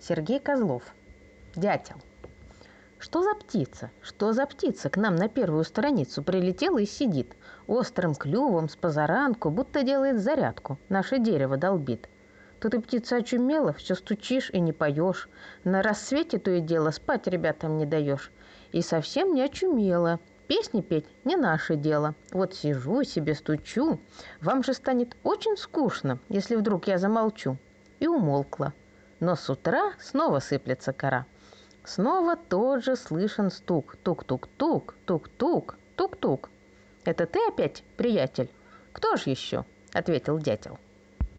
Сергей Козлов. Дятел. Что за птица? Что за птица к нам на первую страницу прилетела и сидит? Острым клювом с позаранку, будто делает зарядку. Наше дерево долбит. Тут и птица очумела, все стучишь и не поешь. На рассвете то и дело спать ребятам не даешь. И совсем не очумела. Песни петь не наше дело. Вот сижу себе стучу. Вам же станет очень скучно, если вдруг я замолчу. И умолкла. Но с утра снова сыплется кора. Снова тот же слышен стук. Тук-тук-тук, тук-тук, тук-тук. «Это ты опять, приятель?» «Кто ж еще?» — ответил дятел.